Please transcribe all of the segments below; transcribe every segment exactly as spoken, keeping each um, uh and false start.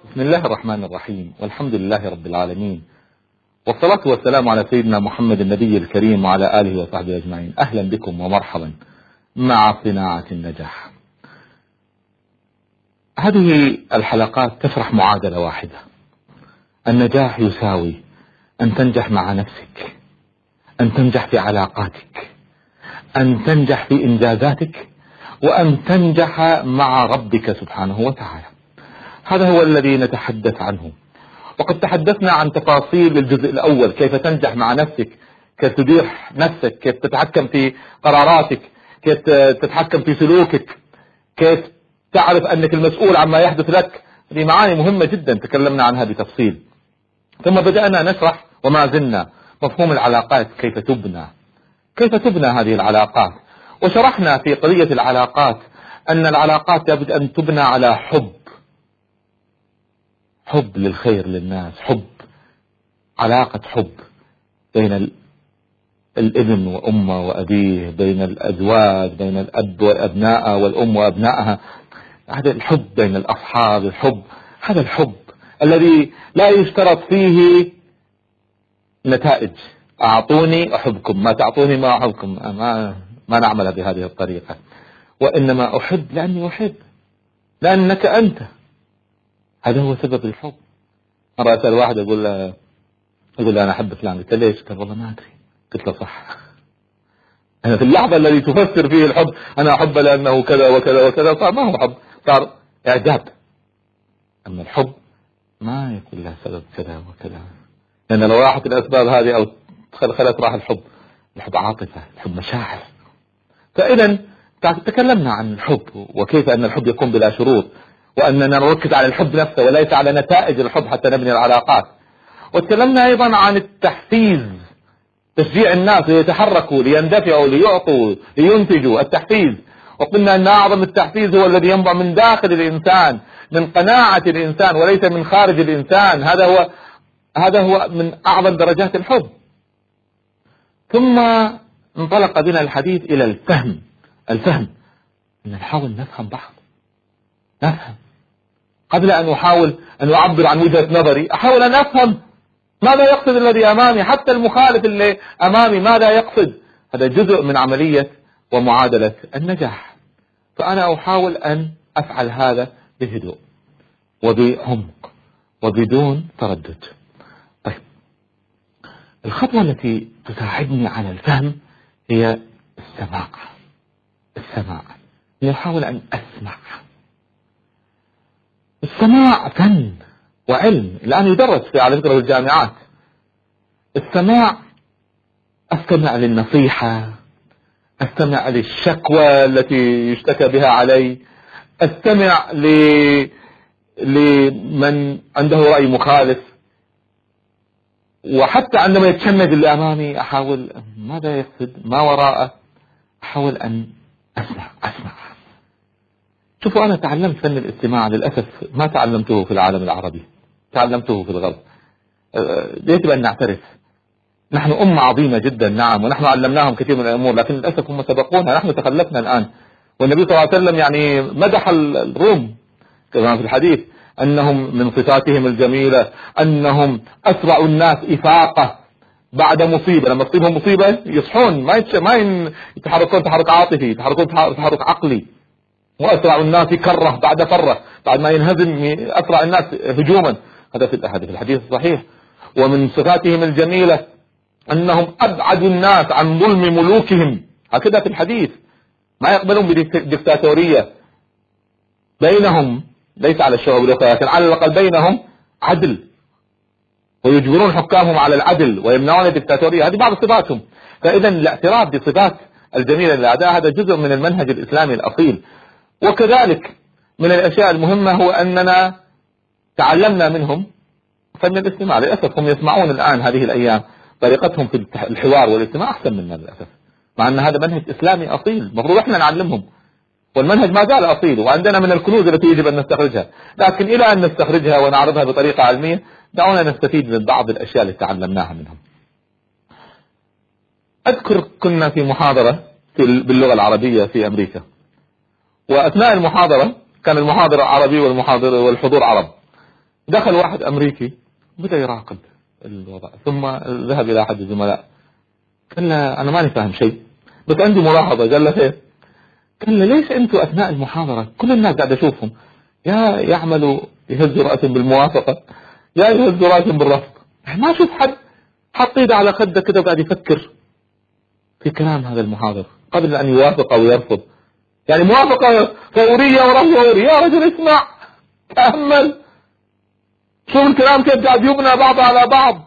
بسم الله الرحمن الرحيم، والحمد لله رب العالمين، والصلاة والسلام على سيدنا محمد النبي الكريم وعلى آله وصحبه أجمعين. أهلا بكم ومرحبا مع صناعة النجاح. هذه الحلقات تشرح معادلة واحدة: النجاح يساوي أن تنجح مع نفسك، أن تنجح في علاقاتك، أن تنجح في إنجازاتك، وأن تنجح مع ربك سبحانه وتعالى. هذا هو الذي نتحدث عنه. وقد تحدثنا عن تفاصيل الجزء الأول: كيف تنجح مع نفسك، كيف تدير نفسك، كيف تتحكم في قراراتك، كيف تتحكم في سلوكك، كيف تعرف أنك المسؤول عما يحدث لك. هذه معاني مهمة جدا تكلمنا عنها بتفصيل. ثم بدأنا نشرح وما زلنا مفهوم العلاقات، كيف تبنى كيف تبنى هذه العلاقات. وشرحنا في قضية العلاقات أن العلاقات لابد أن تبنى على حب حب للخير للناس، حب علاقة حب بين الابن وأمه وأبيه، بين الأزواج، بين الأب وأبنائه والأم وأبنائها. هذا الحب بين الأصحاب، الحب هذا الحب الذي لا يشترط فيه نتائج. أعطوني أحبكم، ما تعطوني ما أحبكم. ما, ما نعمل بهذه الطريقة، وإنما أحب لأني أحب، لأنك أنت. هذا هو سبب الحب. مرة أسأل واحد أقول له يقول له أنا أحب فلان، قلت له ليش؟ قال والله ما أدري. قلت له صح. أنا في اللحظة الذي تفسر فيه الحب أنا أحب لأنه كذا وكذا وكذا، صار ما هو حب، صار إعجاب. أما الحب ما يكون له سبب كذا وكذا، لأن لو راحت الأسباب هذه أو خلت راح الحب. الحب عاطفة، الحب مشاعر. فإذا تكلمنا عن الحب وكيف أن الحب يكون بلا شروط، وأننا نركز على الحب نفسه وليس على نتائج الحب حتى نبني العلاقات. وتكلمنا أيضا عن التحفيز، تشجيع الناس ليتحركوا، ليندفعوا، ليعطوا، لينتجوا. التحفيز، وقلنا أن أعظم التحفيز هو الذي ينبع من داخل الإنسان، من قناعة الإنسان وليس من خارج الإنسان. هذا هو هذا هو من أعظم درجات الحب. ثم انطلق بنا الحديث إلى الفهم. الفهم أن نحاول نفهم بعض، نفهم قبل أن أحاول أن أعبر عن وجهة نظري. أحاول أن أفهم ماذا يقصد الذي أمامي، حتى المخالف اللي أمامي ماذا يقصد. هذا جزء من عملية ومعادلة النجاح. فأنا أحاول أن أفعل هذا بهدوء وبعمق وبدون تردد. طيب، الخطوة التي تساعدني على الفهم هي السماع. السماع أحاول أن أسمع. السماع فن وعلم الآن يدرس في على فكرة الجامعات. السماع، أستمع للنصيحة، أستمع للشكوى التي يشتكى بها علي، أستمع ل... لمن عنده رأي مخالف، وحتى عندما يتشنج اللي أمامي أحاول ماذا يقصد، ما وراءه. أحاول أن أسمع أسمع شوفوا، أنا تعلمت فن الاستماع للأسف ما تعلمته في العالم العربي، تعلمته في الغرب. يجب أن نعترف نحن أمة عظيمة جدا، نعم، ونحن علمناهم كثير من الأمور، لكن للأسف هم سبقونا، نحن تخلفنا الآن. والنبي صلى الله عليه وسلم يعني مدح الروم كما في الحديث أنهم من صفاتهم الجميلة أنهم أسرع الناس إفاقة بعد مصيبة. لما تصيبهم مصيبة يصحون، ما يتش... ما يتحركون تحرك عاطفي، يتحركون تحرك عقلي. وأسرع الناس كرة بعد فرة، بعد ما ينهزم أسرع الناس هجوما. هذا في الحديث الصحيح. ومن صفاتهم الجميلة أنهم أبعد الناس عن ظلم ملوكهم، هكذا في الحديث. ما يقبلون بديكتاتورية، بينهم ليس على الشعوب الأخرى لكن على الأقل بينهم عدل، ويجبرون حكامهم على العدل ويمنعون الديكتاتورية. هذه بعض صفاتهم. فإذا الاعتراف بصفات الجميلة للأعداء هذا جزء من المنهج الإسلامي الأصيل. وكذلك من الأشياء المهمة هو أننا تعلمنا منهم فن الاستماع. للأسف هم يسمعون الآن هذه الأيام، طريقتهم في الحوار والاستماع أحسن منا للأسف، مع أن هذا منهج إسلامي أصيل المفروض إحنا نعلمهم، والمنهج ما زال أصيل، وعندنا من الكنوز التي يجب أن نستخرجها. لكن إلى أن نستخرجها ونعرضها بطريقة علمية دعونا نستفيد من بعض الأشياء اللي تعلمناها منهم. أذكر كنا في محاضرة في باللغة العربية في أمريكا، وأثناء المحاضرة كان المحاضرة عربي والمحاضر والحضور عرب، دخل واحد أمريكي بدأ يراقب الوضع، ثم ذهب إلى أحد الزملاء قال له أنا ماني فاهم شيء بس عندي ملاحظة. قال له خير؟ قال له ليش أنتوا أثناء المحاضرة كل الناس قاعد أشوفهم يا يعملوا يهزوا رأسهم بالموافقة يا يهزوا رأسهم بالرفض، ما أشوف حد حط ايده على خده كده وقاعد يفكر في كلام هذا المحاضر قبل أن يوافق أو يرفض. يعني موافقة فورية ورفض فوري. يا رجل اسمع تأمل، شوف الكلام كيف قاعد يبنى بعض على بعض.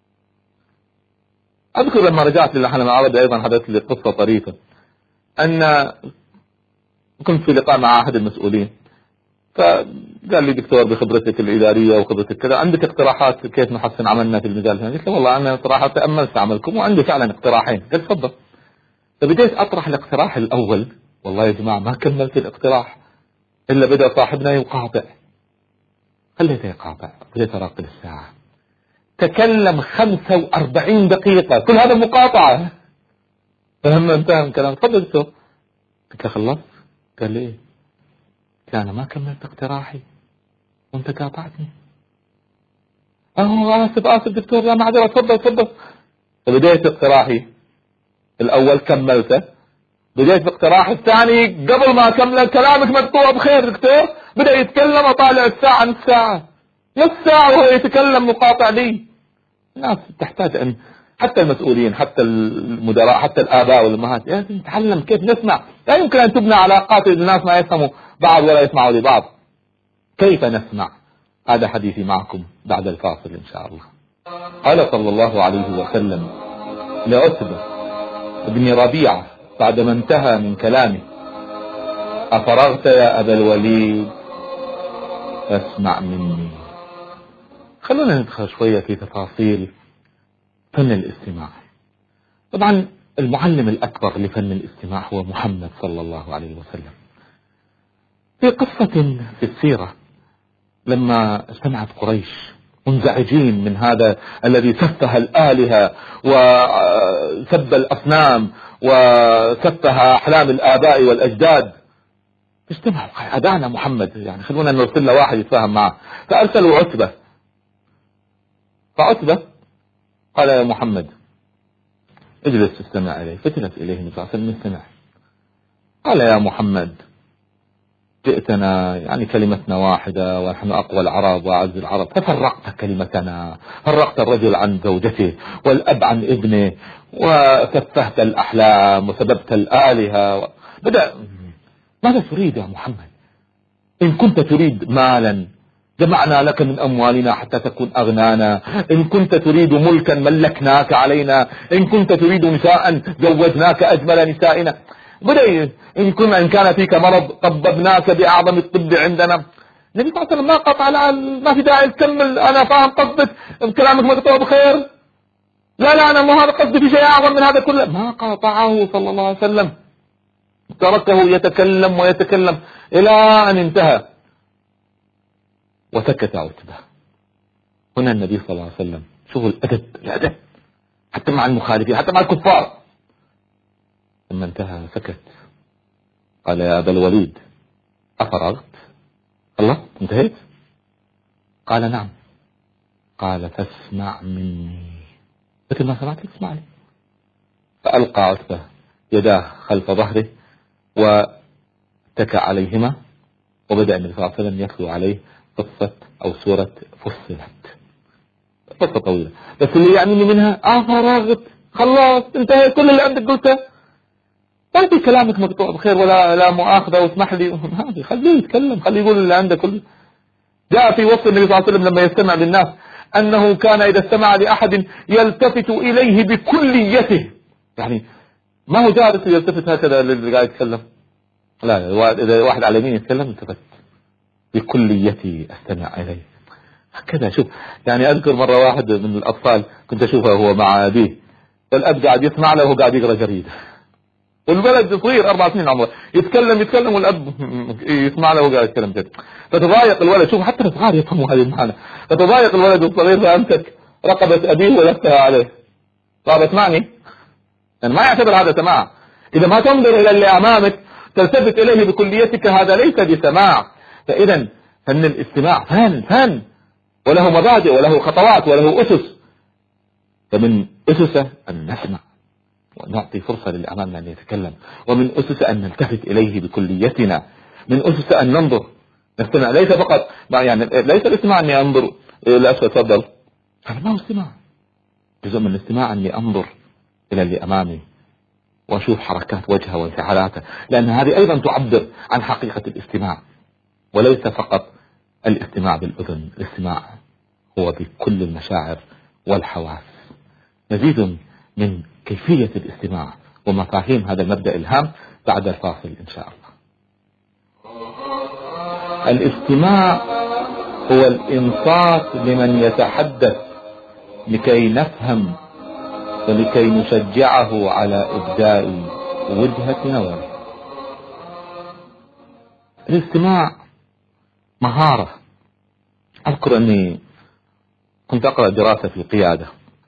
أذكر لما رجعت للحلم العربي أيضا حدث لي قصة طريفة، أن كنت في لقاء مع أحد المسؤولين فقال لي دكتور بخبرتك الإدارية وخبرتك كذا عندك اقتراحات كيف نحسن عملنا في المجال هنا؟ قلت له والله أنا صراحة تأملت عملكم وعندي فعلا اقتراحين. قال تفضل. فبديت أطرح الاقتراح الأول، والله يا جماعة ما كملت الاقتراح إلا بدأ صاحبنا يقاطع، خليته يقاطع. بديت أراقب الساعة، تكلم خمسة وأربعين دقيقة كل هذا مقاطعة. فلما انتهى من كلام تفضل دكتور، قلت له خلصت؟ قال لي قلت أنا ما كملت اقتراحي وانت قاطعتني. اه آسف آسف دكتور لا معذرة تفضل تفضل. فبديت اقتراحي الأول كملته، بديت باقتراح الثاني قبل ما أكمل كلامك مقطوع بخير دكتور، بدأ يتكلم أطالع الساعة نص ساعة نص ساعة وهو يتكلم مقاطع لي. الناس تحتاج أن حتى المسؤولين حتى المدراء حتى الآباء والأمهات لازم نتعلم كيف نسمع. لا يمكن أن تبنى علاقات الناس ما يفهموا بعض ولا يسمعوا لبعض. كيف نسمع؟ هذا حديثي معكم بعد الفاصل إن شاء الله. قال صلى الله عليه وسلم لعتبة بن ربيعة بعدما انتهى من كلامه أفرغت يا أبا الوليد فاسمع مني. خلونا ندخل شوية في تفاصيل فن الاستماع. طبعا المعلم الأكبر لفن الاستماع هو محمد صلى الله عليه وسلم. في قصة في السيرة لما اجتمعت قريش منزعجين من هذا الذي سفه الآلهة وسب الأصنام وسفه أحلام الآباء والأجداد، اجتمعوا أدانا محمد يعني خلونا نرسل له واحد يتفاهم معه. فأرسلوا عتبة، فعتبة قال يا محمد اجلس استمع إليه. فجلس إليه النبي صلى الله عليه وسلم استمع. قال يا محمد جئتنا يعني كلمتنا واحدة ونحن أقوى العرب وأعز العرب، ففرقت كلمتنا، فرقت الرجل عن زوجته والأب عن ابنه وسفهت الأحلام وسببت الآلهة. بدأ ماذا تريد يا محمد؟ إن كنت تريد مالا جمعنا لك من أموالنا حتى تكون أغنانا، إن كنت تريد ملكا ملكناك علينا، إن كنت تريد نساء زوجناك أجمل نسائنا. بدأ إن كنا إن كان فيك مرض طببناك بأعظم الطب عندنا. النبي صلى الله عليه وسلم ما قطع، ما في داعي تكمل، أنا فاهم قصدك كلامك مقطوع بخير، لا لا أنا ما هذا قصدي في شيء أعظم من هذا كله. ما قاطعه صلى الله عليه وسلم، تركه يتكلم ويتكلم إلى أن انتهى وسكت عتبة. هنا النبي صلى الله عليه وسلم شوفوا الأدب الأدب حتى مع المخالفين حتى مع الكفار. لما انتهى سكت. قال يا أبا الوليد أفرغت؟ الله انتهيت؟ قال نعم. قال فاسمع مني، مثل ما سمعت اسمع لي. فألقى عتبة يداه خلف ظهره واتكى عليهما، وبدأ النبي صلى الله عليه وسلم يتلو عليه قصة أو سورة فصلت. قصة طويلة بس اللي يعنيني منها أفرغت، خلاص انتهى كل اللي عندك قلته، ما في كلامك مقطوع بخير ولا لا مؤاخذة واسمح لي، خليه يتكلم خليه يقول اللي عنده كله. جاء في وصف النبي صلى الله عليه وسلم لما يستمع للناس أنه كان إذا استمع لأحد يلتفت إليه بكليته، يعني ما هو جالس يلتفت هكذا اللي قاعد يتكلم، لا إذا واحد على يمين يتكلم التفت بكليتي استمع إليه هكذا. شوف يعني أذكر مرة واحد من الأطفال كنت أشوفه هو مع أبيه، فالأب قاعد يسمع له وهو قاعد يقرأ جريدة، والولد صغير أربع سنين عمره يتكلم يتكلم والأب يسمع له وهو قاعد يتكلم جريدة. فتضايق الولد، شوف حتى الصغار يفهموا هذه المعنى، فتضايق الولد الصغير فأمسك رقبة أبيه ولفتها عليه. طب اسمعني، يعني ما يعتبر هذا سماع. إذا ما تنظر إلى اللي أمامك تلتفت إليه بكليتك هذا ليس بسماع. فإذا فن الاستماع فن فن وله مبادئ وله خطوات وله أسس. فمن أسسه أن نسمع ونعطي فرصة للأمام أن يتكلم، ومن أسسه أن نلتفت إليه بكليتنا، من أسسه أن ننظر نستمع، ليس فقط يعني ليس الاستماع أني أنظر لا تفضل، هذا ما هو استماع. جزء من الاستماع أني أنظر إلى اللي أمامي وأشوف حركات وجهه وانفعالاته، لأن هذه أيضا تعبر عن حقيقة الاستماع، وليس فقط الاستماع بالأذن، الاستماع هو بكل المشاعر والحواس. مزيد من كيفية الاستماع ومفاهيم هذا المبدأ الهام بعد الفاصل إن شاء الله. الاستماع هو الإنصات لمن يتحدث لكي نفهم ولكي نشجعه على إبداء وجهة نظر. الاستماع مهارة. أذكر أني كنت أقرأ دراسة في القيادة،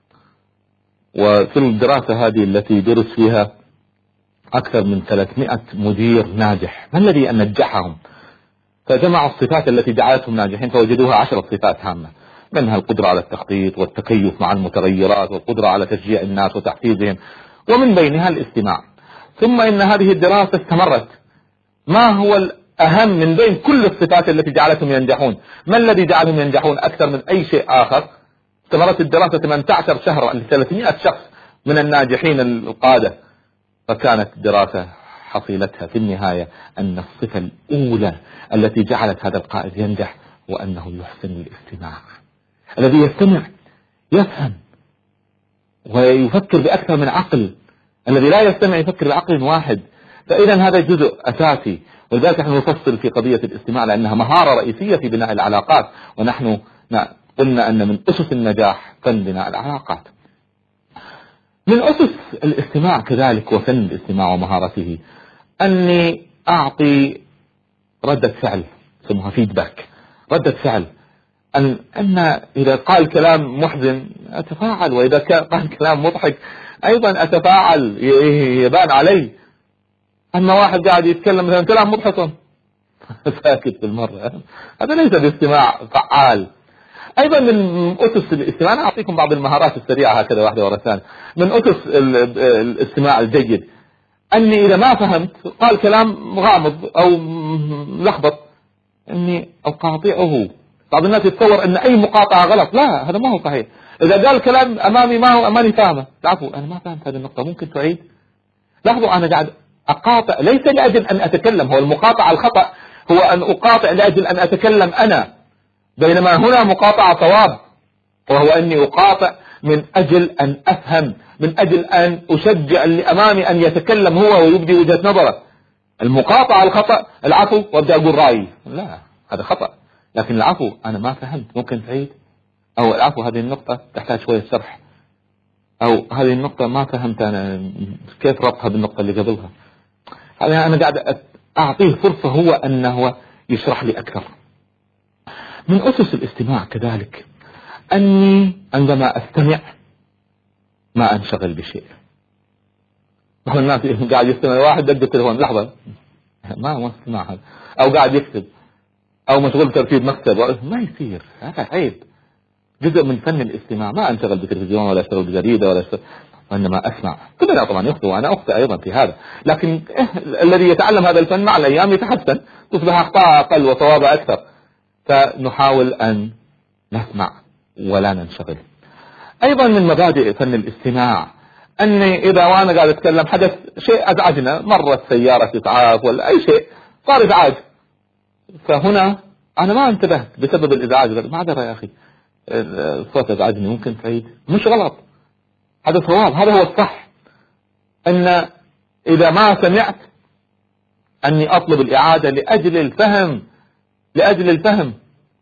وفي الدراسة هذه التي درس فيها أكثر من ثلاثمائة مدير ناجح، ما الذي أن نجحهم؟ فجمعوا الصفات التي جعلتهم ناجحين فوجدوها عشرة صفات هامة، منها القدرة على التخطيط والتكيف مع المتغيرات والقدرة على تشجيع الناس وتحفيزهم، ومن بينها الاستماع. ثم إن هذه الدراسة استمرت، ما هو الأهم من بين كل الصفات التي جعلتهم ينجحون؟ ما الذي جعلهم ينجحون أكثر من أي شيء آخر؟ استمرت الدراسة ثمانية عشر شهرا لثلاثمائة شخص من الناجحين القادة، فكانت الدراسة حصيلتها في النهاية أن الصفة الأولى التي جعلت هذا القائد ينجح وأنه يحسن الاستماع. الذي يستمع يفهم ويفكر بأكثر من عقل، الذي لا يستمع يفكر بعقل واحد. فإذا هذا جزء أساسي، ولذلك نحن نفصل في قضية الاستماع لأنها مهارة رئيسية في بناء العلاقات، ونحن قلنا أن من أسس النجاح فن بناء العلاقات. من أسس الاستماع كذلك وفن الاستماع ومهارته أني أعطي ردة فعل، اسمها فيدباك، ردة فعل. أن, أن إذا قال كلام محزن أتفاعل، وإذا قال كلام مضحك أيضا أتفاعل، يبان علي. أما واحد قاعد يتكلم مثلا كلام مضحك ساكت بالمرة، هذا ليس باستماع فعال. أيضا من أسس الاستماع، أنا أعطيكم بعض المهارات السريعة هكذا واحدة ورا الثانية. من أسس الاستماع الجيد أني إذا ما فهمت قال كلام غامض أو لخبط أني أقاطعه. بعض الناس يتصور أن أي مقاطعة غلط، لا هذا ما هو صحيح. إذا قال كلام أمامي ما هو أماني فاهمه، تعرفوا أنا ما فهمت هذه النقطة، ممكن تعيد؟ لاحظوا أنا قاعد أقاطع ليس لأجل أن أتكلم، هو المقاطعة الخطأ هو أن أقاطع لأجل أن أتكلم أنا، بينما هنا مقاطعة صواب، وهو أني أقاطع من أجل أن أفهم، من أجل أن أشجع اللي أمامي أن يتكلم هو ويبدي وجهة نظره. المقاطعة الخطأ العفو وأبدأ أقول رأيي، لا هذا خطأ. لكن العفو أنا ما فهمت، ممكن تعيد؟ أو العفو هذه النقطة تحتاج شوية شرح، أو هذه النقطة ما فهمت أنا كيف ربطها بالنقطة اللي قبلها. أنا قاعد أعطيه فرصة هو أنه يشرح لي أكثر. من أسس الاستماع كذلك أني عندما أستمع ما أنشغل بشيء. بعض الناس قاعد يستمع واحد دق التليفون لحظة، ما هو استماع هذا، أو قاعد يكتب أو مشغول ترتيب مكتب، ما يصير، هذا عيب. جزء من فن الاستماع ما أنشغل بتلفزيون ولا أشتغل بجريدة ولا أشتغل، وإنما أسمع. كلنا طبعا يخطئ وأنا أخطئ أيضا في هذا، لكن إيه الذي يتعلم هذا الفن مع الأيام يتحسن، تصبح أخطاء أقل وصواب أكثر. فنحاول أن نسمع ولا ننشغل. أيضا من مبادئ فن الاستماع أني إذا وأنا قاعد أتكلم حدث شيء أزعجنا، مرت سيارة إسعاف ولا أي شيء صار إزعاج، فهنا أنا ما انتبهت بسبب الإزعاج، ما أدري يا أخي الصوت أزعجني، ممكن تعيد؟ مش غلط، هذا صواب، هذا هو الصح. أن إذا ما سمعت أني أطلب الإعادة لأجل الفهم، لأجل الفهم.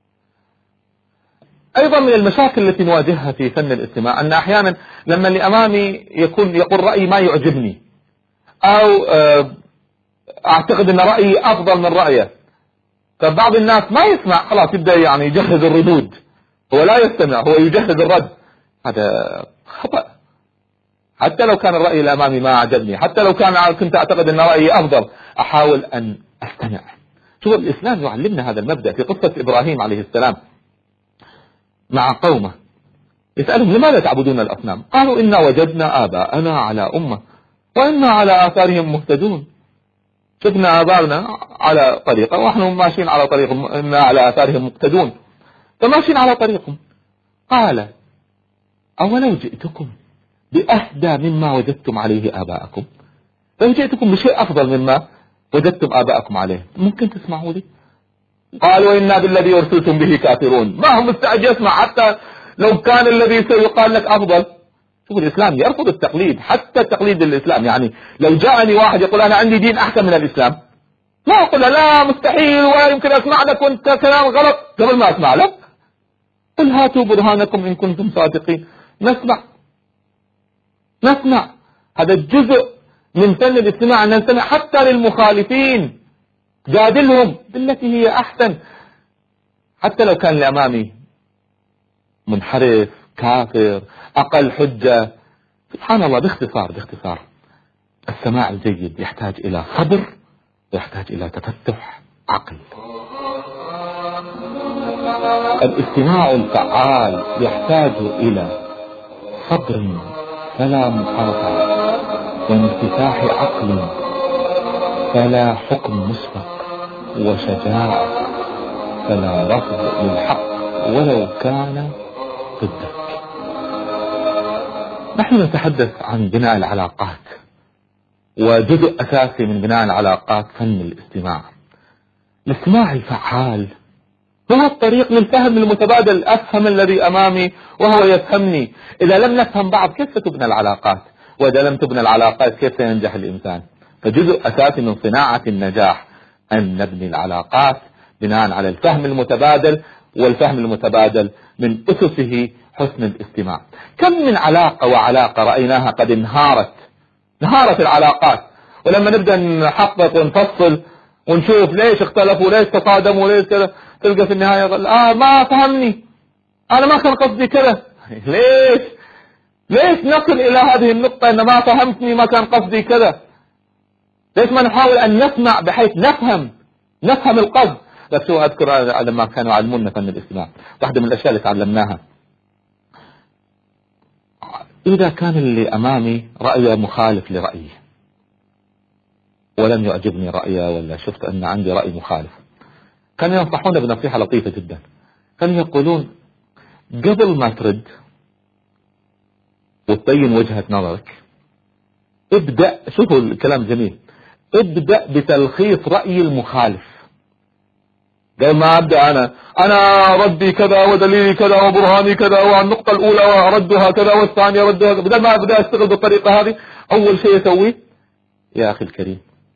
أيضا من المشاكل التي نواجهها في فن الاستماع أن أحيانا لما اللي أمامي يكون يقول رأي ما يعجبني، أو أعتقد أن رأيي أفضل من رأيه، فبعض الناس ما يسمع، خلاص يبدأ يعني يجهز الردود، هو لا يستمع، هو يجهز الرد. هذا خطأ. حتى لو كان الرأي الأمامي ما عجبني، حتى لو كان كنت أعتقد أن رأيي أفضل، أحاول أن أستمع. شوف الإسلام يعلمنا هذا المبدأ في قصة إبراهيم عليه السلام. مع قومه يسألهم لماذا تعبدون الأصنام؟ قالوا إنا وجدنا آباءنا على أمة وإنا على آثارهم مهتدون. شفنا آباءنا على طريقة ونحن ماشيين على طريقهم، إنا على آثارهم مقتدون، فماشيين على طريقهم. قال أولو جئتكم بأهدى مما وجدتم عليه آباءكم؟ لو جئتكم بشيء أفضل مما وجدتم آباءكم عليه ممكن تسمعوا لي؟ قالوا إنا بالذي أرسلتم به كافرون. ما هم مستعد يسمع حتى لو كان الذي سيقال لك أفضل. شوف الإسلام يرفض التقليد، حتى تقليد الإسلام. يعني لو جاءني واحد يقول أنا عندي دين أحسن من الإسلام، لا أقول لا مستحيل ولا يمكن أسمع لك وأنت كلام غلط قبل ما أسمع لك. قل هاتوا برهانكم إن كنتم صادقين. نسمع نسمع هذا الجزء من فن الاستماع، أن نستمع حتى للمخالفين، جادلهم بالتي هي أحسن، حتى لو كان لأمامي منحرف كافر أقل حجة. سبحان الله. باختصار باختصار السماع الجيد يحتاج إلى صبر ويحتاج إلى تفتح عقل. الاستماع الفعال يحتاج إلى صبر فلا مقاطعة، وانفتاح عقل فلا حكم مسبق، وشجاعة فلا رفض للحق ولو كان ضدك. نحن نتحدث عن بناء العلاقات، وجزء أساسي من بناء العلاقات فن الاستماع. الاستماع الفعال هو الطريق للفهم المتبادل. أفهم الذي أمامي وهو يفهمني. إذا لم نفهم بعض كيف ستبنى العلاقات؟ وإذا لم تبنى العلاقات كيف سينجح الإنسان؟ فجزء أساسي من صناعة النجاح أن نبني العلاقات بناء على الفهم المتبادل، والفهم المتبادل من أسسه حسن الاستماع. كم من علاقة وعلاقة رأيناها قد انهارت انهارت العلاقات، ولما نبدأ نحقق ونفصل ونشوف ليش اختلفوا ليش تصادموا ليش كذا، تلقى في النهاية يقول آه ما فهمني، أنا ما كان قصدي كذا. ليش ليش نصل إلى هذه النقطة أن ما فهمتني ما كان قصدي كذا؟ ليش ما نحاول أن نسمع بحيث نفهم نفهم القصد؟ بس شو أذكر لما كانوا يعلمونا فن الاستماع، واحدة من الأشياء اللي تعلمناها، إذا كان اللي أمامي رأيه مخالف لرأيي ولم يعجبني رأيه، ولا شفت أن عندي رأي مخالف، كانوا ينصحون بنصيحة لطيفة جدا. كانوا يقولون قبل ما ترد وتبين وجهة نظرك ابدأ، شوفوا الكلام جميل، ابدأ بتلخيص رأي المخالف. قال ما أبدأ أنا أنا ردي كذا ودليلي كذا وبرهاني كذا والنقطة الأولى وردها كذا والثانية ردها، بدل ما أبدأ أشتغل بالطريقة هذه. أول شيء أسويه يا أخي الكريم،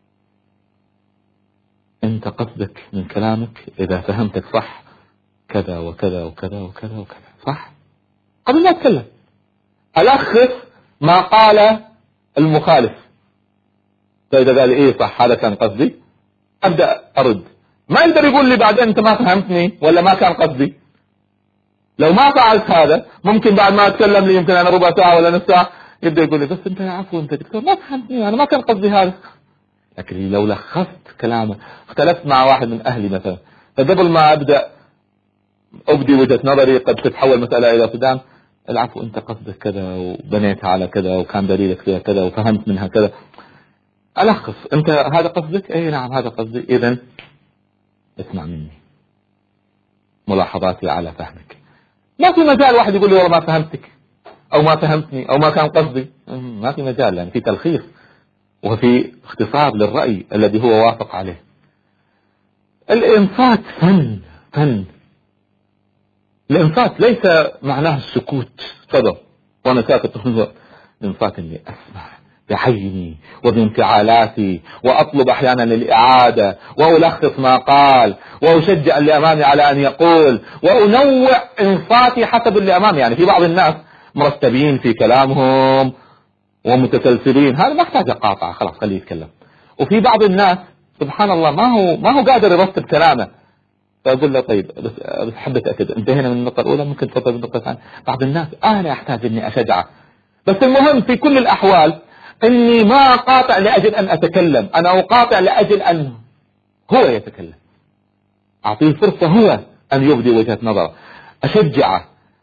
أنت قصدك من كلامك إذا فهمتك صح كذا وكذا وكذا وكذا وكذا، صح؟ قبل ما أتكلم ألخص ما قال المخالف، فإذا قال إيه صح هذا كان قصدي أبدأ أرد. ما يقدر يقول لي بعدين أنت ما فهمتني ولا ما كان قصدي. لو ما فعلت هذا ممكن بعد ما أتكلم لي يمكن أنا ربع ساعة ولا نص ساعة يبدأ يقول لي بس أنت يا عفو أنت دكتور ما فهمتني أنا ما كان قصدي هذا. لكن لو لخصت كلامه، اختلفت مع واحد من أهلي مثلا، فقبل ما أبدأ أبدي وجهة نظري قد تتحول مسألة إلى صدام، العفو أنت قصدك كذا وبنيتها على كذا وكان دليلك فيها كذا وفهمت منها كذا. ألخص أنت هذا قصدك؟ أي نعم هذا قصدي، إذن اسمع مني ملاحظاتي على فهمك. ما في مجال واحد يقول لي والله ما فهمتك أو ما فهمتني أو ما كان قصدي، ما في مجال، يعني في تلخيص وفي اختصار للرأي الذي هو وافق عليه. الإنصات فن فن الإنصات ليس معناه السكوت صدر وأنا ساكت. الإنصات اللي أسمع بعيني وبانفعالاتي وأطلب أحيانا للإعادة وألخص ما قال وأشجع اللي أمامي على أن يقول وأنوع إنصاتي حسب اللي أمامي. يعني في بعض الناس مرتبين في كلامهم ومتسلسلين، هذا ما يحتاج قاطعة خلاص خليه يتكلم. وفي بعض الناس سبحان الله ما هو ما هو قادر يرتب كلامه، فأقول له طيب بس بس حبة أكد انتهينا من النقطة الأولى ممكن تفضل بالنقطة الثانية. بعض الناس أنا أحتاج إني أشجعه، بس المهم في كل الأحوال إني ما أقاطع لأجل أن أتكلم، أنا أقاطع لأجل أن هو يتكلم، أعطيه فرصة هو أن يبدي وجهة نظره، أشجعه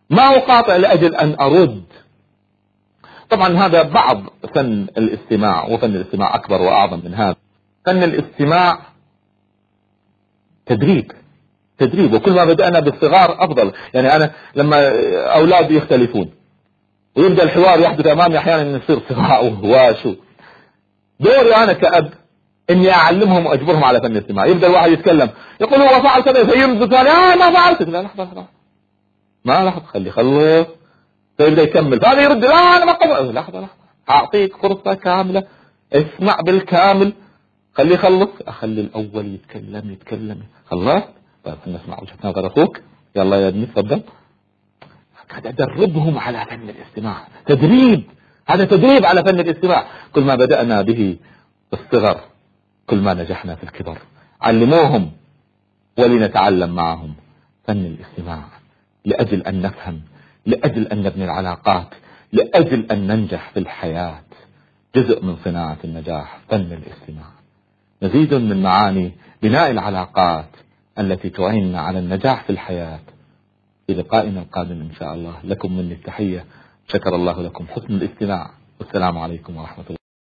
ما أقاطع لأجل أن أرد. طبعا هذا بعض فن الاستماع، وفن الاستماع أكبر وأعظم من هذا. فن الاستماع تدريب تدريب وكل ما بدأنا بالصغار أفضل. يعني أنا لما أولادي يختلفون ويبدأ الحوار يحدث أمامي أحيانا أن يصير صراع وهواش، دوري أنا كأب إني أعلمهم وأجبرهم على فن الاستماع. يبدأ الواحد يتكلم يقول هو فعل كذا، فيرد ثاني آه ما فعلت، لا لحظة لحظة ما لحظة خلي خلص، فيبدأ يكمل، فهذا يرد لا أنا ما قبل، لحظة لحظة أعطيك فرصة كاملة، اسمع بالكامل، خليه يخلص، أخلي الأول يتكلم يتكلم خلص، بس نسمع وجهة نظر أخوك، يلا يا ابني تفضل. قاعد أدربهم على فن الاستماع، تدريب، هذا تدريب على فن الاستماع. كل ما بدأنا به بالصغر كل ما نجحنا في الكبر. علموهم ولنتعلم معهم فن الاستماع لأجل أن نفهم، لأجل أن نبني العلاقات، لأجل أن ننجح في الحياة. جزء من صناعة النجاح فن الاستماع. مزيد من معاني بناء العلاقات التي تعيننا على النجاح في الحياة في لقائنا القادم إن شاء الله. لكم مني التحية، شكر الله لكم حسن الاستماع، والسلام عليكم ورحمة الله.